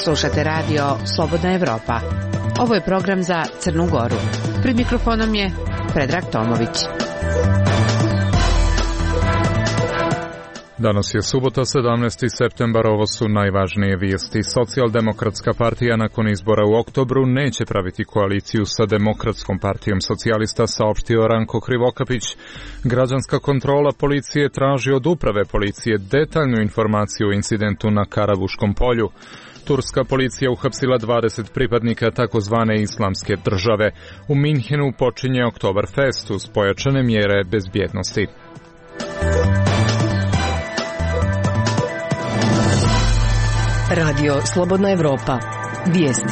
Slušate radio Slobodna Evropa. Ovo je program za Crnu Goru. Pred mikrofonom je Predrag Tomović. Danas je subota, 17. septembar, ovo su najvažnije vijesti. Socijaldemokratska partija nakon izbora u oktobru neće praviti koaliciju sa Demokratskom partijom socijalista, saopštio Ranko Krivokapić. Građanska kontrola policije traži od uprave policije detaljnu informaciju o incidentu na Karabuškom polju. Turska policija uhapsila 20 pripadnika takozvane islamske države. U Minhenu počinje Oktoberfest uz pojačane mjere bezbjednosti. Radio Slobodna Evropa. Vijesti.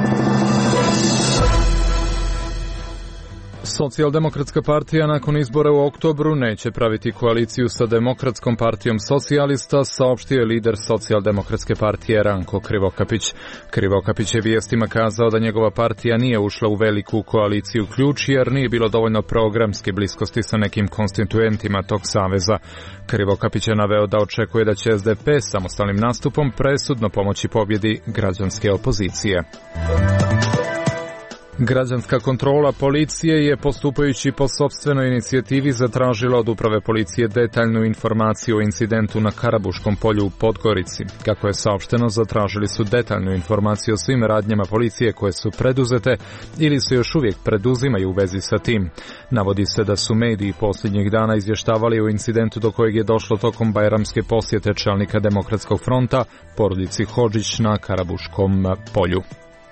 Socijaldemokratska partija nakon izbora u oktobru neće praviti koaliciju sa Demokratskom partijom socijalista, saopštio je lider Socijaldemokratske partije Ranko Krivokapić. Krivokapić je vijestima kazao da njegova partija nije ušla u veliku koaliciju ključ jer nije bilo dovoljno programske bliskosti sa nekim konstituentima tog saveza. Krivokapić je naveo da očekuje da će SDP samostalnim nastupom presudno pomoći pobjedi građanske opozicije. Građanska kontrola policije je, postupajući po sopstvenoj inicijativi, zatražila od uprave policije detaljnu informaciju o incidentu na Karabuškom polju u Podgorici. Kako je saopšteno, zatražili su detaljnu informaciju o svim radnjama policije koje su preduzete ili se još uvijek preduzimaju u vezi sa tim. Navodi se da su mediji posljednjih dana izvještavali o incidentu do kojeg je došlo tokom bajramske posjete čelnika Demokratskog fronta porodici Hodžić na Karabuškom polju.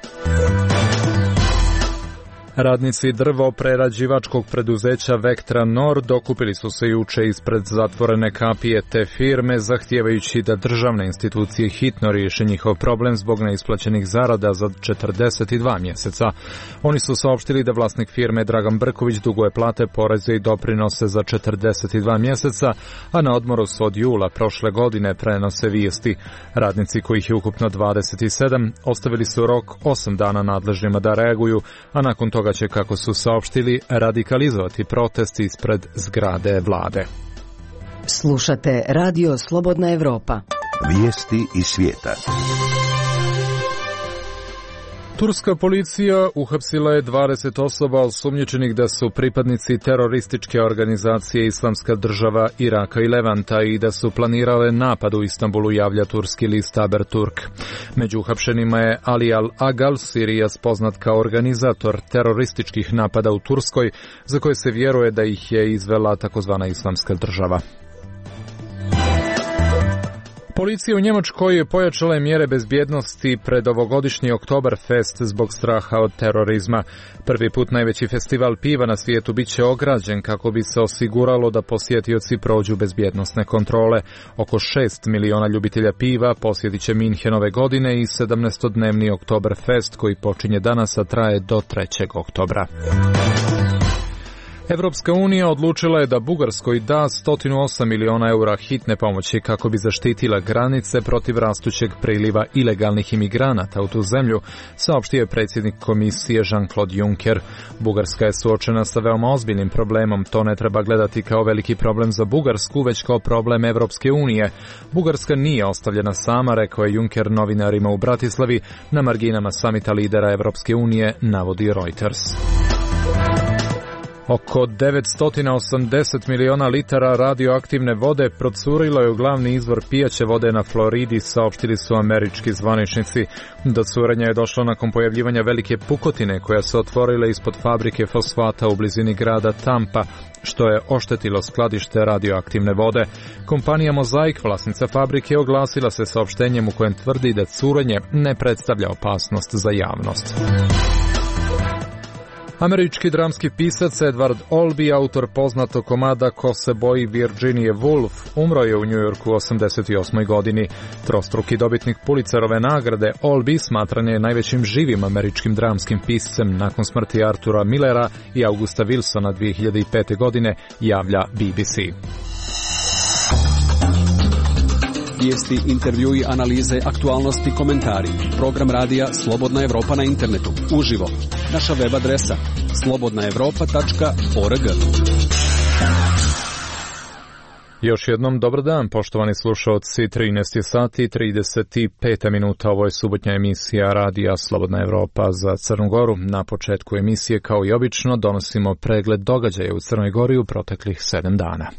Radnici drvo-prerađivačkog preduzeća Vektra Nord dokupili su se juče ispred zatvorene kapije te firme, zahtijevajući da državne institucije hitno riješe njihov problem zbog neisplaćenih zarada za 42 mjeseca. Oni su saopštili da vlasnik firme Dragan Brković duguje plate, poreze i doprinose za 42 mjeseca, a na odmoru su od jula prošle godine, prenose vijesti. Radnici, kojih je ukupno 27, ostavili su rok 8 dana nadležnjima da reaguju, a nakon toga će, kako su saopštili, radikalizovati protesti ispred zgrade vlade. Slušate radio Slobodna Evropa. Vijesti iz svijeta. Turska policija uhapsila je 20 osoba osumnjičenih da su pripadnici terorističke organizacije Islamska država Iraka i Levanta i da su planirale napad u Istanbulu, javlja turski list Haberturk. Među uhapšenima je Ali Al-Agal, Sirijac poznat kao organizator terorističkih napada u Turskoj, za koje se vjeruje da ih je izvela takozvana Islamska država. Policija u Njemačkoj je pojačala mjere bezbjednosti pred ovogodišnji Oktoberfest zbog straha od terorizma. Prvi put najveći festival piva na svijetu bit će ograđen kako bi se osiguralo da posjetioci prođu bezbjednosne kontrole. Oko 6 miliona ljubitelja piva posjetit će Minhen ove godine i 17-dnevni Oktoberfest koji počinje danas, a traje do 3. oktobra. Evropska unija odlučila je da Bugarskoj da 108 miliona eura hitne pomoći kako bi zaštitila granice protiv rastućeg priliva ilegalnih imigranata u tu zemlju, saopštio je predsjednik komisije Jean-Claude Juncker. Bugarska je suočena sa veoma ozbiljnim problemom, to ne treba gledati kao veliki problem za Bugarsku, već kao problem Evropske unije. Bugarska nije ostavljena sama, rekao je Juncker novinarima u Bratislavi na marginama samita lidera Evropske unije, navodi Reuters. Oko 980 miliona litara radioaktivne vode procurilo je u glavni izvor pijaće vode na Floridi, saopštili su američki zvaničnici. Do curenja je došlo nakon pojavljivanja velike pukotine koja se otvorile ispod fabrike fosfata u blizini grada Tampa, što je oštetilo skladište radioaktivne vode. Kompanija Mozaik, vlasnica fabrike, oglasila se saopštenjem u kojem tvrdi da curenje ne predstavlja opasnost za javnost. Američki dramski pisac Edward Albee, autor poznatog komada Ko se boji Virginia Woolf, umro je u Njujorku u 88. godini. Trostruki dobitnik Pulitzerove nagrade, Albee smatran je najvećim živim američkim dramskim piscem nakon smrti Artura Millera i Augusta Wilsona 2005. godine, javlja BBC. Vijesti, intervjui, analize, aktualnosti, komentari. Program radija Slobodna Evropa na internetu. Uživo. Naša web adresa slobodnaevropa.org. Još jednom dobar dan, poštovani slušalci, 13 sati i 35 minuta, ovo je subotnja emisija Radija Slobodna Evropa za Crnu Goru. Na početku emisije, kao i obično, donosimo pregled događaja u Crnoj Gori u proteklih 7 dana.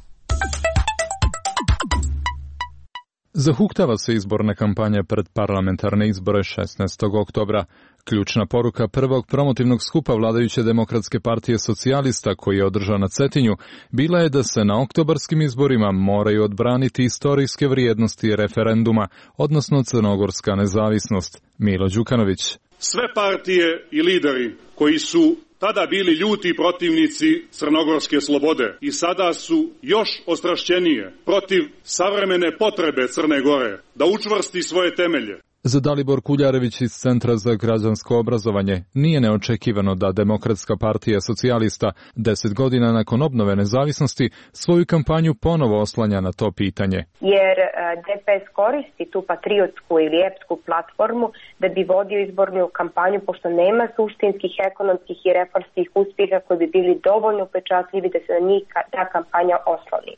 Zahuktava se izborna kampanja pred parlamentarne izbore 16. oktobra. Ključna poruka prvog promotivnog skupa vladajuće Demokratske partije socijalista koji je održan na Cetinju bila je da se na oktobarskim izborima moraju odbraniti istorijske vrijednosti referenduma, odnosno crnogorska nezavisnost. Milo Đukanović. Sve partije i lideri koji su tada bili ljuti protivnici crnogorske slobode i sada su još ostrašćenije protiv savremene potrebe Crne Gore da učvrsti svoje temelje. Za Dalibor Kuljarević iz Centra za građansko obrazovanje nije neočekivano da Demokratska partija socijalista 10 godina nakon obnove nezavisnosti svoju kampanju ponovo oslanja na to pitanje. Jer DPS koristi tu patriotsku ili epsku platformu da bi vodio izbornu kampanju, pošto nema suštinskih, ekonomskih i reformskih uspjeha koji bi bili dovoljno upečatljivi da se na njih ta kampanja osloni.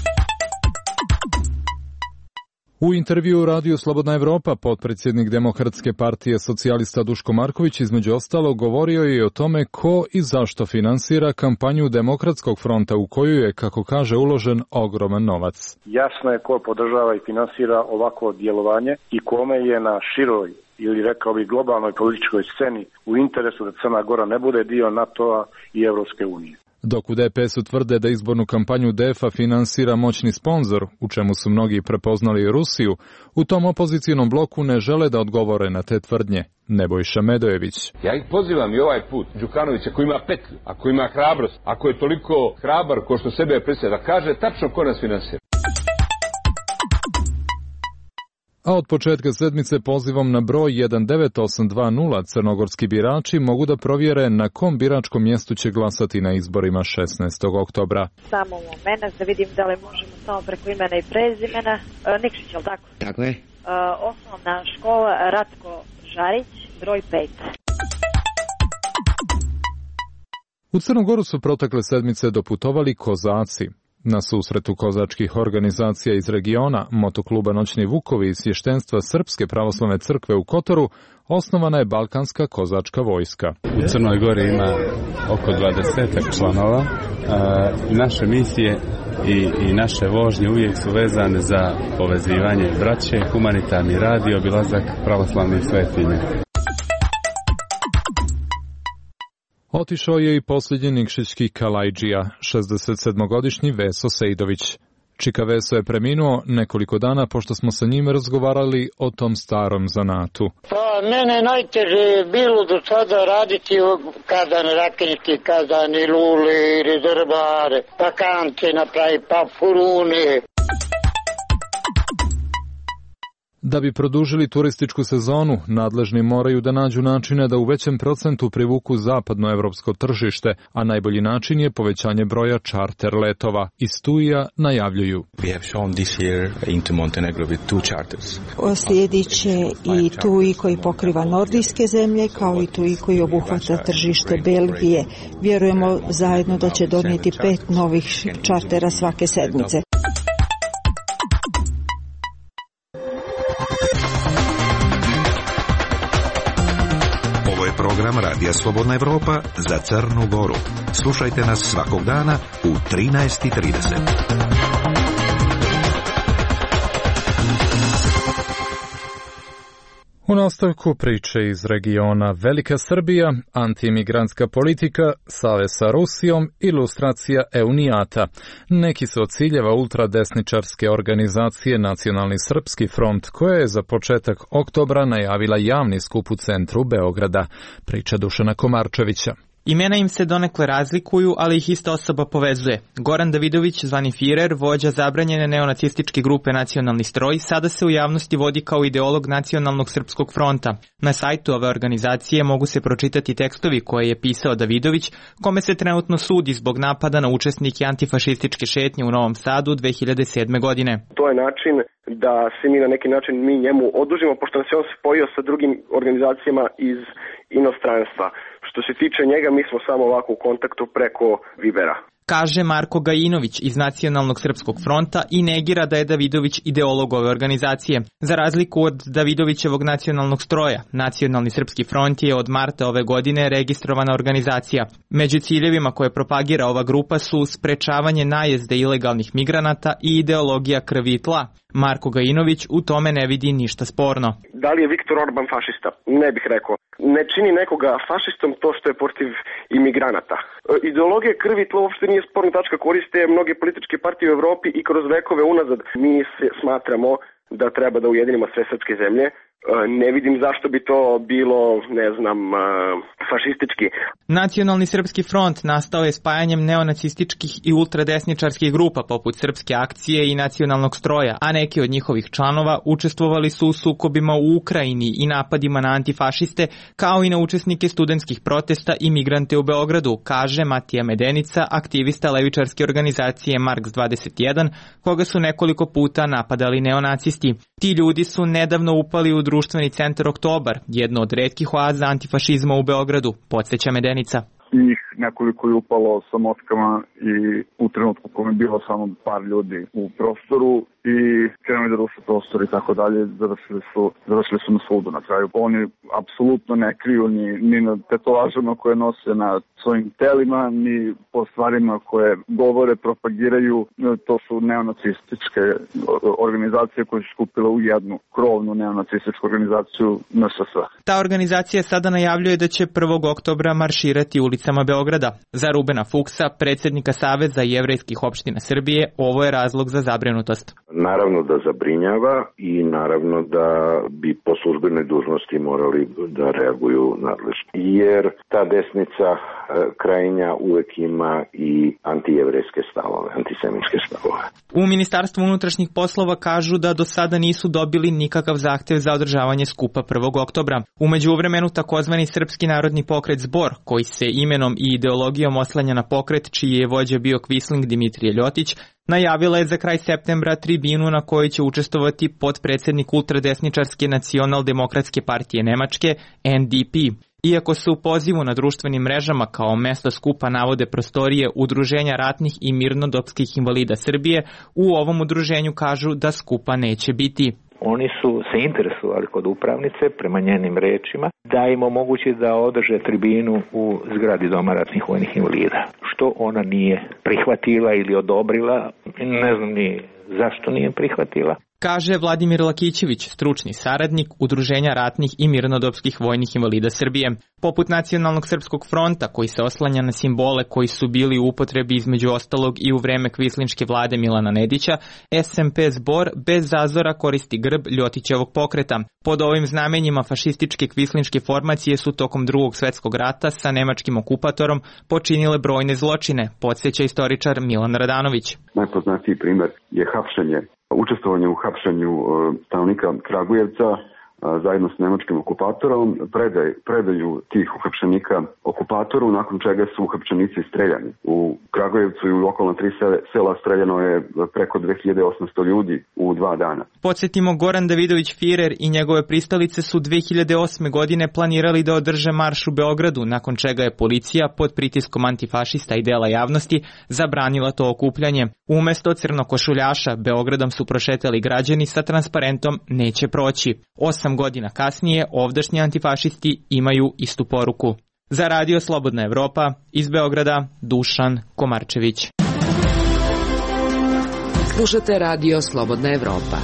U intervjuu Radio Slobodna Evropa potpredsjednik Demokratske partije socijalista Duško Marković između ostalog govorio je i o tome ko i zašto finansira kampanju Demokratskog fronta u koju je, kako kaže, uložen ogroman novac. Jasno je ko podržava i finansira ovako djelovanje i kome je na široj ili rekao bih globalnoj političkoj sceni u interesu da Crna Gora ne bude dio NATO-a i Europske unije. Dok u DPS-u tvrde da izbornu kampanju DF-a finansira moćni sponzor, u čemu su mnogi prepoznali Rusiju, u tom opozicijnom bloku ne žele da odgovore na te tvrdnje. Nebojša Medojević. Ja ih pozivam i ovaj put, Đukanovića, ako ima petlju, ako ima hrabrost, ako je toliko hrabar ko što sebe predstavlja, da kaže tačno ko nas finansira. A od početka sedmice pozivom na broj 19820 crnogorski birači mogu da provjere na kom biračkom mjestu će glasati na izborima 16. oktobra. Samo moment da vidim da li možemo samo preko imena i prezimena. Nikšić, je li tako? Tako je. Osnovna škola Ratko Žarić, broj 5. U Crnu Goru su protekle sedmice doputovali kozaci. Na susretu kozačkih organizacija iz regiona, motokluba Noćni Vukovi i svještenstva Srpske pravoslavne crkve u Kotoru, osnovana je Balkanska kozačka vojska. U Crnoj Gori ima oko 20 članova. Naše misije i naše vožnje uvijek su vezane za povezivanje braće, humanitarni rad i obilazak pravoslavnih svetinja. Otišao je i posljednji nikšićki Kalajđija, 67-godišnji Veso Sejdović. Čika Veso je preminuo nekoliko dana pošto smo sa njim razgovarali o tom starom zanatu. Pa mene najteže je bilo do sada raditi kazan rakenjski, kazani luli, rezervare, pa kance napravi, pa furune. Da bi produžili turističku sezonu, nadležni moraju da nađu načine da u većem procentu privuku zapadnoevropsko tržište, a najbolji način je povećanje broja čarter letova. Iz Tuija najavljuju. Slijedit će i Tuj koji pokriva nordijske zemlje, kao i Tuj koji obuhvata tržište Belgije. Vjerujemo zajedno da će donijeti 5 novih čartera svake sedmice. Program Radija Slobodna Evropa za Crnu Goru. Slušajte nas svakog dana u 13:30. U nastavku priče iz regiona Velika Srbija, antiimigrantska politika, savez sa Rusijom, ilustracija Eunijata. Neki su od ciljeva ultradesničarske organizacije Nacionalni srpski front, koja je za početak oktobra najavila javni skup u centru Beograda. Priča Dušana Komarčevića. Imena im se donekle razlikuju, ali ih ista osoba povezuje. Goran Davidović, zvani Firer, vođa zabranjene neonacističke grupe Nacionalni stroj, sada se u javnosti vodi kao ideolog Nacionalnog srpskog fronta. Na sajtu ove organizacije mogu se pročitati tekstovi koje je pisao Davidović, kome se trenutno sudi zbog napada na učesnike antifašističke šetnje u Novom Sadu 2007. godine. To je način da se mi na neki način njemu odužimo, pošto se on spojio sa drugim organizacijama iz inostranstva. Što se tiče njega, mi smo samo ovako u kontaktu preko Vibera. kaže Marko Gajinović iz Nacionalnog srpskog fronta i negira da je Davidović ideolog ove organizacije. Za razliku od Davidovićevog nacionalnog stroja, Nacionalni srpski front je od marta ove godine registrovana organizacija. Među ciljevima koje propagira ova grupa su sprečavanje najezde ilegalnih migranata i ideologija krvi i tla. Marko Gajinović u tome ne vidi ništa sporno. Da li je Viktor Orban fašista? Ne bih rekao. Ne čini nekoga fašistom to što je protiv imigranata. Ideologija krvi i tla uopšte nije sporna tačka, koriste mnoge političke partije u Evropi i kroz vekove unazad. Mi smatramo da treba da ujedinimo sve srpske zemlje. Ne vidim zašto bi to bilo, fašistički. Nacionalni srpski front nastao je spajanjem neonacističkih i ultradesničarskih grupa poput Srpske akcije i Nacionalnog stroja, a neki od njihovih članova učestvovali su u sukobima u Ukrajini i napadima na antifašiste, kao i na učesnike studentskih protesta i migrante u Beogradu, kaže Matija Medenica, aktivista levičarske organizacije Marks 21, koga su nekoliko puta napadali neonacisti. Ti ljudi su nedavno upali u društveni centar Oktobar, jedno od retkih oaza antifašizma u Beogradu, podsjeća Medenica. Njih nekoliko je upalo sa motkama i u trenutku kome je bilo samo par ljudi u prostoru i krenuli da ruše prostor i tako dalje, završili su na sudu na kraju. Oni apsolutno ne kriju ni na tetovažama koje nose na svojim telima, ni po stvarima koje govore, propagiraju. To su neonacističke organizacije koje su skupile u jednu krovnu neonacističku organizaciju NSS. Ta organizacija sada najavljuje da će 1. oktobra marširati ulicama Beograda. Za Rubena Fuksa, predsjednika Saveza jevrejskih opština Srbije, ovo je razlog za zabrinutost. Naravno da zabrinjava i naravno da bi po službenoj dužnosti morali da reaguju nadležno. Jer ta desnica krajnja uvek ima i antijevrejske stavove, antisemitske stavove. U Ministarstvu unutrašnjih poslova kažu da do sada nisu dobili nikakav zahtev za održavanje skupa 1. oktobra. U međuvremenu takozvani Srpski narodni pokret Zbor, koji se imenom i ideologijom oslanja na pokret čiji je vođa bio Kvisling Dimitrije Ljotić, najavila je za kraj septembra tribinu na kojoj će učestvovati potpredsjednik ultradesničarske nacionaldemokratske partije Nemačke, NDP. Iako se u pozivu na društvenim mrežama kao mesto skupa navode prostorije Udruženja ratnih i mirnodopskih invalida Srbije, u ovom udruženju kažu da skupa neće biti. Oni su se interesovali kod upravnice, prema njenim rečima, da im omogući da održe tribinu u zgradi Doma ratnih vojnih invalida. Što ona nije prihvatila ili odobrila, ne znam ni zašto nije prihvatila. Kaže Vladimir Lakićević, stručni saradnik Udruženja ratnih i mirnodopskih vojnih invalida Srbije. Poput Nacionalnog srpskog fronta, koji se oslanja na simbole koji su bili u upotrebi između ostalog i u vreme kvislinške vlade Milana Nedića, SMP Zbor bez zazora koristi grb Ljotićevog pokreta. Pod ovim znamenjima fašističke kvislinške formacije su tokom Drugog svjetskog rata sa nemačkim okupatorom počinile brojne zločine, podsjeća istoričar Milan Radanović. Najpoznatiji primjer je učestvovanje u hapšenju stanovnika Kragujevca zajedno s nemačkim okupatorom, predaju tih uhapšenika okupatoru, nakon čega su uhapšenici streljani. U Kragujevcu i u okolna 3 sela streljano je preko 2800 ljudi u 2 dana. Podsjetimo, Goran Davidović Firer i njegove pristalice su 2008. godine planirali da održe marš u Beogradu, nakon čega je policija pod pritiskom antifašista i dela javnosti zabranila to okupljanje. Umesto crnokošuljaša, Beogradom su prošetali građani sa transparentom "Neće proći". 8 godina kasnije ovdašnji antifašisti imaju istu poruku. Za Radio Slobodna Evropa, iz Beograda, Dušan Komarčević. Slušate Radio Slobodna Evropa.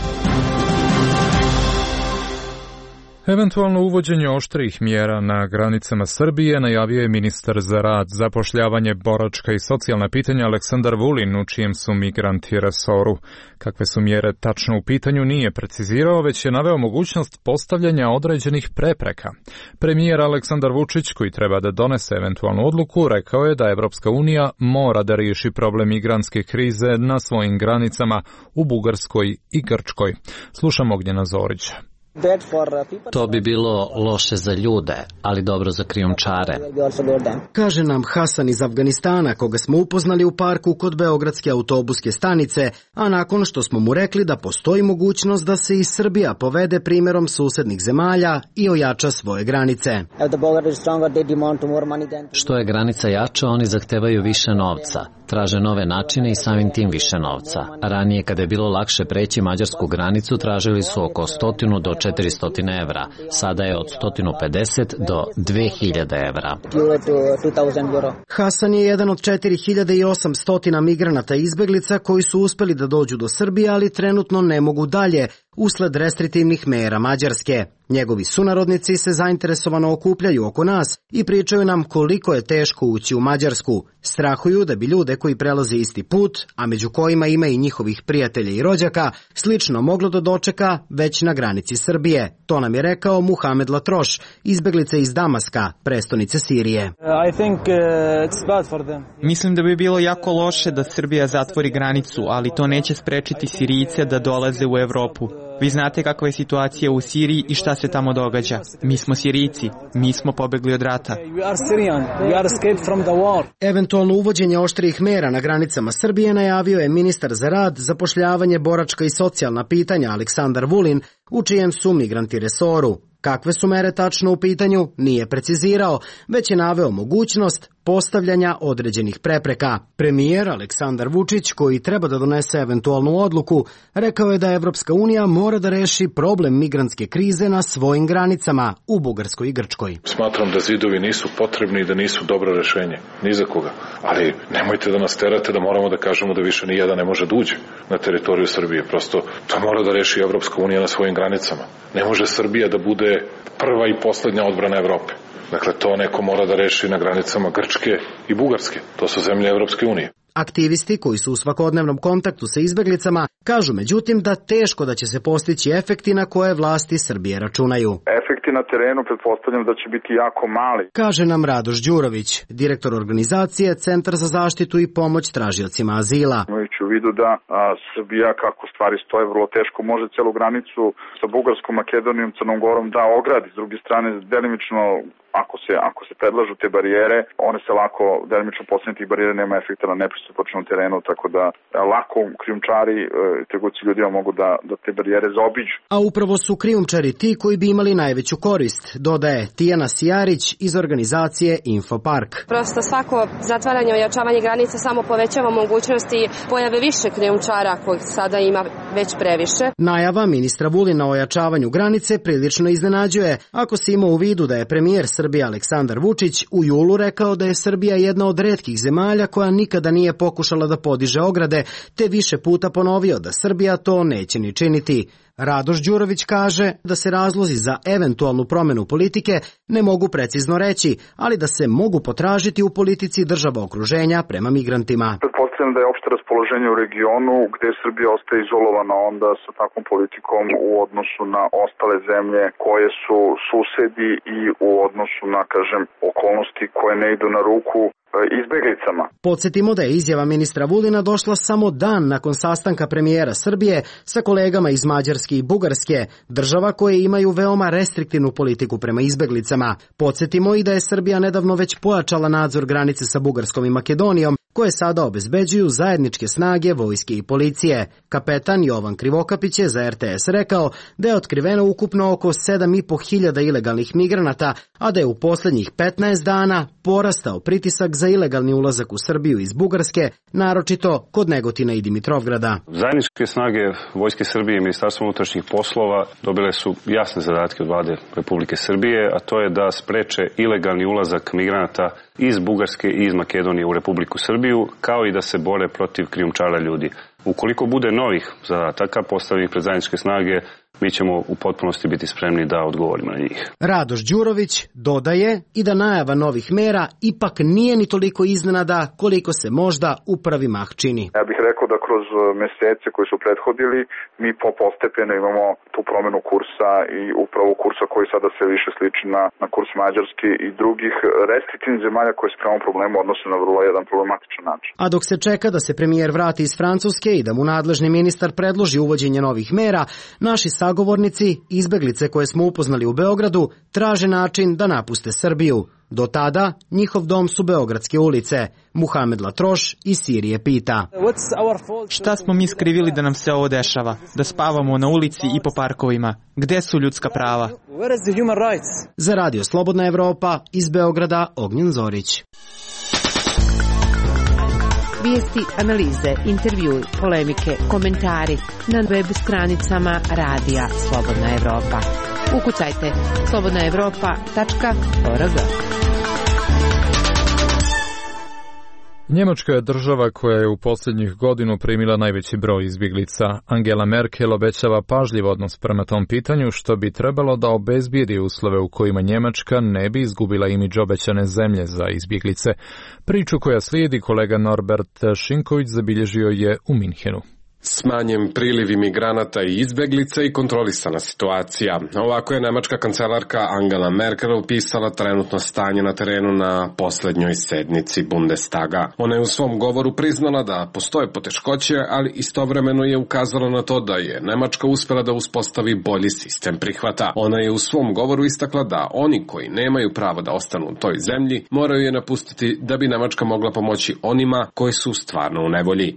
Eventualno uvođenje oštrih mjera na granicama Srbije najavio je ministar za rad, zapošljavanje, boračka i socijalna pitanja Aleksandar Vulin, u čijem su migranti resoru. Kakve su mjere tačno u pitanju nije precizirao, već je naveo mogućnost postavljanja određenih prepreka. Premijer Aleksandar Vučić, koji treba da donese eventualnu odluku, rekao je da Evropska unija mora da riješi problem migrantske krize na svojim granicama u Bugarskoj i Grčkoj. Slušamo Ognjena Zorića. To bi bilo loše za ljude, ali dobro za krijumčare. Kaže nam Hasan iz Afganistana, koga smo upoznali u parku kod Beogradske autobuske stanice, a nakon što smo mu rekli da postoji mogućnost da se i Srbija povede primjerom susednih zemalja i ojača svoje granice. Što je granica jača, oni zahtevaju više novca. Traže nove načine i samim tim više novca. Ranije, kada je bilo lakše preći mađarsku granicu, tražili su oko 100 do 400 evra. Sada je od 150 do 2000 evra. Hasan je jedan od 4800 migranata i izbeglica koji su uspeli da dođu do Srbije, ali trenutno ne mogu dalje, usled restriktivnih mera Mađarske. Njegovi sunarodnici se zainteresovano okupljaju oko nas i pričaju nam koliko je teško ući u Mađarsku. Strahuju da bi ljude koji prelaze isti put, a među kojima ima i njihovih prijatelja i rođaka, slično moglo da dočeka već na granici Srbije. To nam je rekao Muhamed Latroš, izbeglica iz Damaska, prestonice Sirije. Mislim da bi bilo jako loše da Srbija zatvori granicu, ali to neće sprečiti Sirijce da dolaze u Evropu. Vi znate kakva je situacija u Siriji i šta se tamo događa. Mi smo Sirijci, mi smo pobegli od rata. Eventualno uvođenje oštrijih mera na granicama Srbije najavio je ministar za rad, zapošljavanje, boračka i socijalna pitanja Aleksandar Vulin, u čijem su migranti resoru. Kakve su mere tačno u pitanju, nije precizirao, već je naveo mogućnost postavljanja određenih prepreka. Premijer Aleksandar Vučić, koji treba da donese eventualnu odluku, rekao je da Evropska unija mora da reši problem migrantske krize na svojim granicama u Bugarskoj i Grčkoj. Smatram da zidovi nisu potrebni i da nisu dobro rešenje, ni za koga. Ali nemojte da nas terate da moramo da kažemo da više ni jedan ne može da uđe na teritoriju Srbije. Prosto to mora da reši Evropska unija na svojim granicama. Ne može Srbija da bude prva i poslednja odbrana Evrope. Dakle, to neko mora da reši na granicama Grčke i Bugarske. To su zemlje Evropske unije. Aktivisti koji su u svakodnevnom kontaktu sa izbeglicama kažu međutim da teško da će se postići efekti na koje vlasti Srbije računaju. Efekti na terenu pretpostavljam da će biti jako mali, kaže nam Radoš Đurović, direktor organizacije Centar za zaštitu i pomoć tražiocima azila. Imajući u vidu da Srbija, kako stvari stoje, vrlo teško može celu granicu sa Bugarskom, Makedonijom, Crnom Gorom da ogradi. S druge strane, delimično ako se predlažu te barijere, one se lako delimično postavljaju, tih barijere nema efekta na nepristupačnom terenu, tako da lako krijumčari, trgovci ljudima mogu da te barijere zaobiđu. A upravo su krijumčari ti koji bi imali najveću korist, dodaje Tijana Sijarić iz organizacije Infopark. Prosto svako zatvaranje i ojačavanje granica samo povećava mogućnosti pojave više krijumčara kojih sada ima već previše. Najava ministra Vulina o ojačavanju granice prilično iznenađuje, ako se ima u vidu da je premijer Srbije Aleksandar Vučić u julu rekao da je Srbija jedna od retkih zemalja koja nikada nije pokušala da podiže ograde, te više puta ponovio da Srbija to neće ni činiti. Radoš Đurović kaže da se razlozi za eventualnu promenu politike ne mogu precizno reći, ali da se mogu potražiti u politici država okruženja prema migrantima. Pretpostavljam da je opšte raspoloženje u regionu gde Srbija ostaje izolovana onda sa takvom politikom u odnosu na ostale zemlje koje su susedi i u odnosu na, okolnosti koje ne idu na ruku izbeglicama. Podsjetimo da je izjava ministra Vulina došla samo dan nakon sastanka premijera Srbije sa kolegama iz Mađarske i Bugarske, država koje imaju veoma restriktivnu politiku prema izbeglicama. Podsjetimo i da je Srbija nedavno već pojačala nadzor granice sa Bugarskom i Makedonijom, koje sada obezbeđuju zajedničke snage vojske i policije. Kapetan Jovan Krivokapić je za RTS rekao da je otkriveno ukupno oko 7.500 ilegalnih migranata, a da je u poslednjih 15 dana porastao pritisak za ilegalni ulazak u Srbiju iz Bugarske, naročito kod Negotina i Dimitrovgrada. Zajedničke snage Vojske Srbije i Ministarstva unutrašnjih poslova dobile su jasne zadatke od vlade Republike Srbije, a to je da spreče ilegalni ulazak migranata iz Bugarske i iz Makedonije u Republiku Srbiju, kao i da se bore protiv krijumčara ljudi. Ukoliko bude novih zadataka postavljenih pred zajedničke snage, mi ćemo u potpunosti biti spremni da odgovorimo na njih. Radoš Đurović dodaje i da najava novih mera ipak nije ni toliko iznenada koliko se možda u prvi mah čini. Ja bih rekao da kroz mesece koji su prethodili mi postepeno imamo tu promenu kursa i upravo kursa koji sada sve više sliči na kurs Mađarske i drugih restriktivnih zemalja koje se prema problemu odnose na vrlo jedan problematičan način. A dok se čeka da se premijer vrati iz Francuske i da mu nadležni ministar predloži uvođenje novih mera, naši sagovornici, izbeglice koje smo upoznali u Beogradu, traže način da napuste Srbiju. Do tada, njihov dom su beogradske ulice. Muhamed Latroš iz Sirije pita. Šta smo mi skrivili da nam se ovo dešava? Da spavamo na ulici i po parkovima? Gde su ljudska prava? Za Radio Slobodna Evropa iz Beograda, Ognjen Zorić. Vijesti, analize, intervjui, polemike, komentari na web stranicama Radija Slobodna Evropa. Ukucajte slobodnaevropa.org. Njemačka je država koja je u posljednjih godinu primila najveći broj izbjeglica. Angela Merkel obećava pažljiv odnos prema tom pitanju, što bi trebalo da obezbijedi uslove u kojima Njemačka ne bi izgubila imidž obećane zemlje za izbjeglice. Priču koja slijedi kolega Norbert Šinković zabilježio je u Minhenu. Smanjen priliv imigranata i izbeglica i kontrolisana situacija. Ovako je nemačka kancelarka Angela Merkel opisala trenutno stanje na terenu na posljednjoj sednici Bundestaga. Ona je u svom govoru priznala da postoje poteškoće, ali istovremeno je ukazala na to da je Nemačka uspjela da uspostavi bolji sistem prihvata. Ona je u svom govoru istakla da oni koji nemaju pravo da ostanu u toj zemlji moraju je napustiti da bi Nemačka mogla pomoći onima koji su stvarno u nevolji.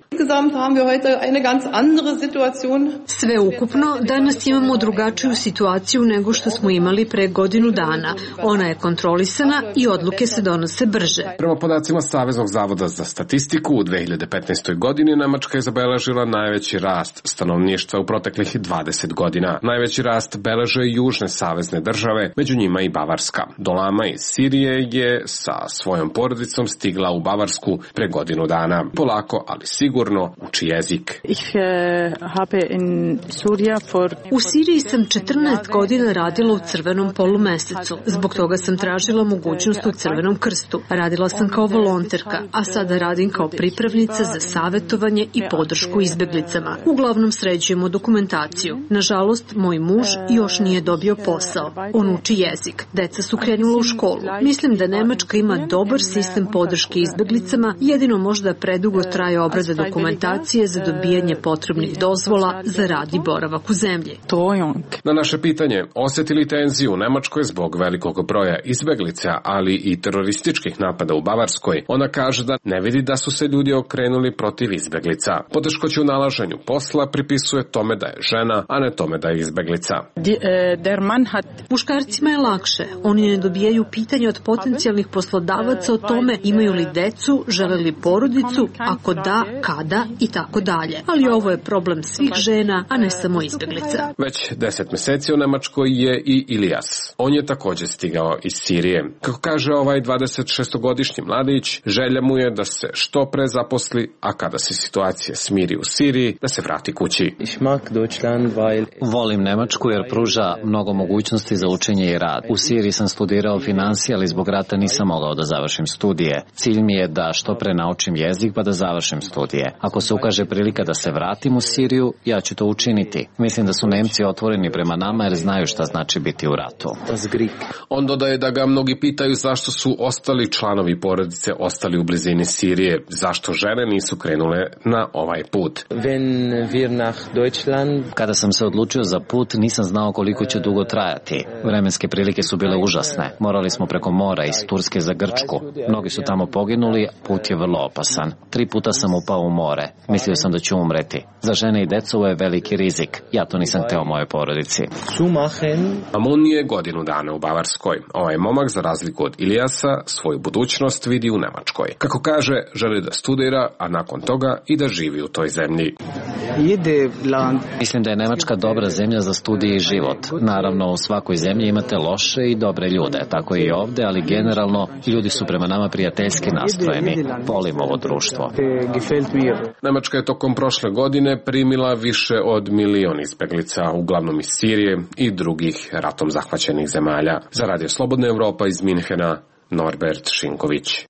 Sve ukupno, danas imamo drugačiju situaciju nego što smo imali pre godinu dana. Ona je kontrolisana i odluke se donose brže. Prema podacima Saveznog zavoda za statistiku, u 2015. godini Nemačka je zabeležila najveći rast stanovništva u proteklih 20 godina. Najveći rast beleže južne savezne države, među njima i Bavarska. Dolama iz Sirije je sa svojom porodicom stigla u Bavarsku pre godinu dana. Polako, ali sigurno uči jezik. U Siriji sam 14 godina radila u Crvenom polumesecu. Zbog toga sam tražila mogućnost u Crvenom krstu. Radila sam kao volonterka, a sada radim kao pripravnica za savjetovanje i podršku izbjeglicama. Uglavnom sređujemo dokumentaciju. Nažalost, moj muž još nije dobio posao. On uči jezik. Deca su krenula u školu. Mislim da Nemačka ima dobar sistem podrške izbjeglicama, jedino možda predugo traje obrada dokumentacije za dobijanje potrebnih dozvola za rad i boravak u zemlji. Na naše pitanje, osjeti li tenziju u Nemačkoj zbog velikog broja izbeglica, ali i terorističkih napada u Bavarskoj, ona kaže da ne vidi da su se ljudi okrenuli protiv izbeglica. Poteškoće u nalaženju posla pripisuje tome da je žena, a ne tome da je izbeglica. Muškarcima je lakše. Oni ne dobijaju pitanja od potencijalnih poslodavaca o tome imaju li decu, žele li porodicu, ako da, kada i tako dalje. Ali ovo je problem svih žena, a ne samo izbjeglica. Već 10 mjeseci u Nemačkoj je i Ilijas. On je također stigao iz Sirije. Kako kaže ovaj 26-godišnji mladić, želja mu je da se što pre zaposli, a kada se situacija smiri u Siriji, da se vrati kući. Volim Nemačku jer pruža mnogo mogućnosti za učenje i rad. U Siriji sam studirao finansije, ali zbog rata nisam mogao da završim studije. Cilj mi je da što pre naučim jezik pa da završim studije. Ako se ukaže prilika da se vratim u Siriju, ja ću to učiniti. Mislim da su Nemci otvoreni prema nama jer znaju šta znači biti u ratu. On dodaje da ga mnogi pitaju zašto su ostali članovi porodice ostali u blizini Sirije, zašto žene nisu krenule na ovaj put. Kada sam se odlučio za put, nisam znao koliko će dugo trajati. Vremenske prilike su bile užasne. Morali smo preko mora iz Turske za Grčku. Mnogi su tamo poginuli, put je vrlo opasan. 3 puta sam upao u more. Mislio sam da ću umreti. Za žene i decu ovo je veliki rizik. Ja to nisam hteo mojoj porodici. Amun je godinu dana u Bavarskoj. Ovaj momak, za razliku od Ilijasa, svoju budućnost vidi u Nemačkoj. Kako kaže, želi da studira, a nakon toga i da živi u toj zemlji. Mislim da je Nemačka dobra zemlja za studije i život. Naravno, u svakoj zemlji imate loše i dobre ljude, tako i ovde, ali generalno ljudi su prema nama prijateljski nastrojeni. Volim ovo društvo. Nemačka je tokom prošle godine primila više od 1 milion izbeglica, uglavnom iz Sirije i drugih ratom zahvaćenih zemalja. Za Radio Slobodna Evropa iz Minhena, Norbert Šinković.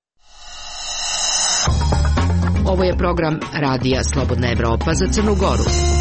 Ovo je program Radija Slobodna Evropa za Crnu Goru.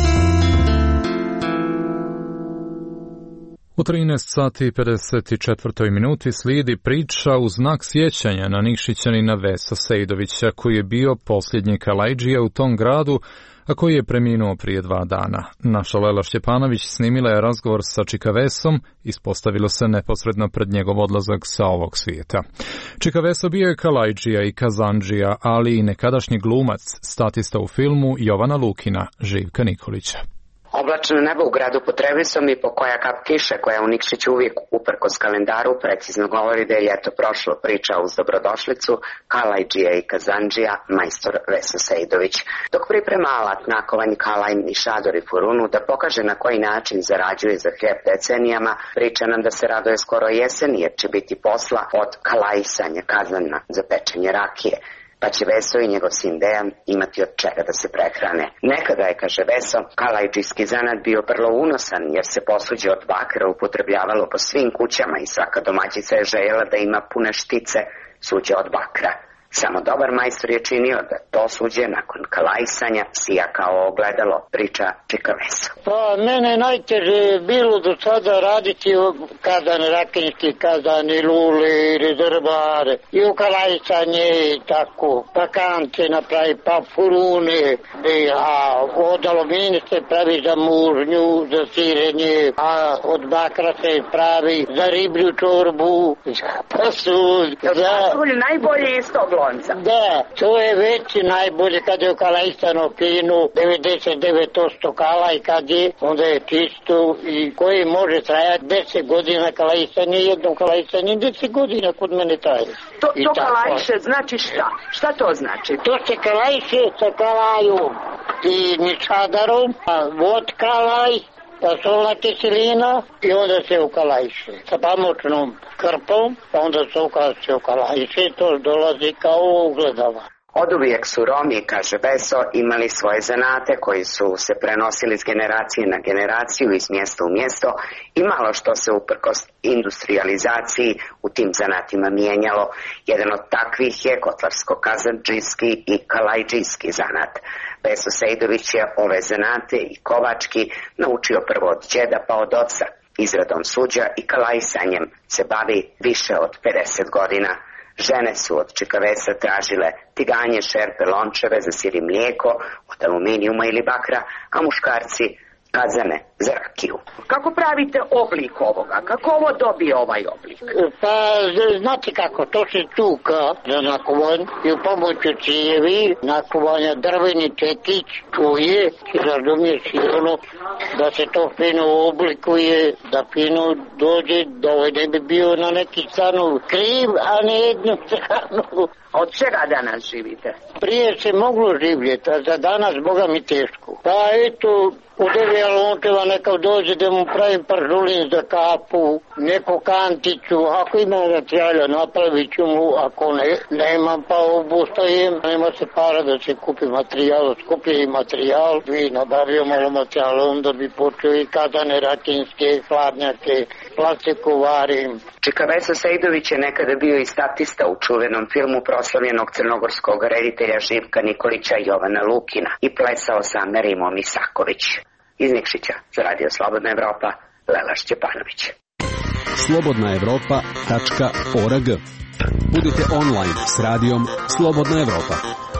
U 13 sati i 54. minuti slijedi priča u znak sjećanja na Nikšićanina Vesa Sejdovića, koji je bio posljednji kalajđija u tom gradu, a koji je preminuo prije 2 dana. Naša Lela Šćepanović snimila je razgovor sa Čika Vesom, ispostavilo se neposredno pred njegov odlazak sa ovog svijeta. Čika Veso bio je kalajđija i kazandžija, ali i nekadašnji glumac, statista u filmu Jovana Lukina, Živka Nikolića. Oblačno nebo u gradu pod Trevisom i po koja kap kiše koja u Nikšiću uvijek uprkos kalendaru precizno govori da je ljeto prošlo, priča uz dobrodošlicu Kalajđija i Kazandžija majstor Veso Sejdović. Dok priprema alat nakovanj Kalajn i Šador i Furunu da pokaže na koji način zarađuje za hljeb decenijama, priča nam da se raduje skoro jeseni jer će biti posla od kalajsanja kazana za pečenje rakije. Pa će Veso i njegov sin Dejan imati od čega da se prehrane. Nekada je, kaže Veso, kalajđijski zanat bio vrlo unosan jer se posuđe od bakra upotrebljavalo po svim kućama i svaka domaćica je željela da ima pune štice suđe od bakra. Samo dobar majstor je činio da to suđe nakon kalajsanja sija kao ogledalo, priča Čika Veso. Pa mene najteže je bilo do sada raditi kazan rakinjski, kazan i lule i rezervare i u kalajsanje i tako, pa kance napravi, pa furune, a od aluminija se pravi za mužnju, za sirenje, a od bakra se pravi za riblju čorbu, za pasulj, za... Najbolje je iz tog lonca. Da, to je već najbolje kad je kalajstano fino, 99% kalaj kad je, onda je čisto i koji može trajati 10 godina kalajstanje, jedno kalajstanje 10 godina kod mene traje. To kalajše znači šta? Šta to znači? To se kalajše sa kalajom i ničadarom, a vod kalaj, pa solna kiselina i onda se ukalajše sa pamučnom krpom, pa onda se ukalajše, to dolazi kao ugledava. Oduvijek su Romi, kaže Veso, imali svoje zanate koji su se prenosili s generacije na generaciju, iz mjesta u mjesto i malo što se uprkos industrializaciji u tim zanatima mijenjalo. Jedan od takvih je kotlarsko-kazandžijski i kalajđijski zanat. Veso Sejdović je ove zanate i kovački naučio prvo od djeda pa od oca. Izradom suđa i kalajsanjem se bavi više od 50 godina. Žene su od Čika Vesa tražile tiganje, šerpe, lončeve za sir i mlijeko od aluminijuma ili bakra, a muškarci kazane za rakiju. Kako pravite oblik ovoga? Kako ovo dobije ovaj oblik? Pa, znate kako, to se cuka za nakovanj i u pomoću cijevi nakovanja drveni čekić čuje i razumiješ i ono da se to fino oblikuje, da fino dođe, da ovaj ne bi bio na neki stranu kriv, a ne jednu stranu. Od čega danas živite? Prije se moglo živjeti, a za danas, Boga mi teško. Pa eto, u 9 lonteva neka dođe da mu pravim paržulin za kapu, neku kanticu, ako ima materijala napravit ću mu, ako nemam pa obustajem, nema se para da se kupi materijal, skupi i materijal, bi nabavio malo materijala, onda bi počeo i kazane rakinske, hladnjake, plastiku varim. Čika Veso Sejdović je nekada bio i statista u čuvenom filmu proslavljenog crnogorskog reditelja Živka Nikolića i Jovana Lukina i plesao sa Merimom Isaković. Iz Nikšića za Radio Slobodna Evropa, Lela Šćepanović. slobodnaevropa.org. Budite online s radijom Slobodna Evropa.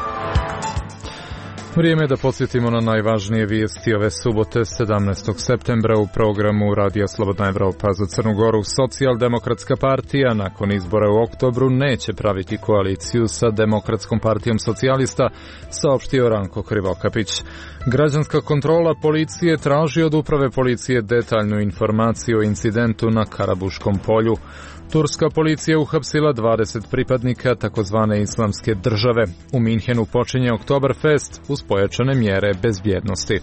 Vrijeme je da podsjetimo na najvažnije vijesti ove subote 17. septembra u programu Radija Slobodna Evropa za Crnu Goru. Socijaldemokratska partija nakon izbora u oktobru neće praviti koaliciju sa Demokratskom partijom socijalista, saopštio Ranko Krivokapić. Građanska kontrola policije traži od uprave policije detaljnu informaciju o incidentu na Karabuškom polju. Turska policija uhapsila 20 pripadnika takozvane islamske države. U Minhenu počinje Oktoberfest uz pojačane mjere bezbjednosti.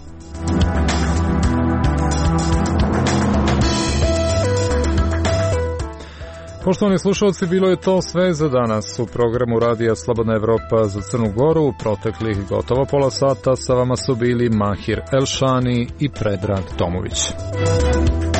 Poštovani slušalci, bilo je to sve za danas u programu Radija Slobodna Evropa za Crnu Goru. U proteklih gotovo pola sata sa vama su bili Mahir Elšani i Predrag Tomović.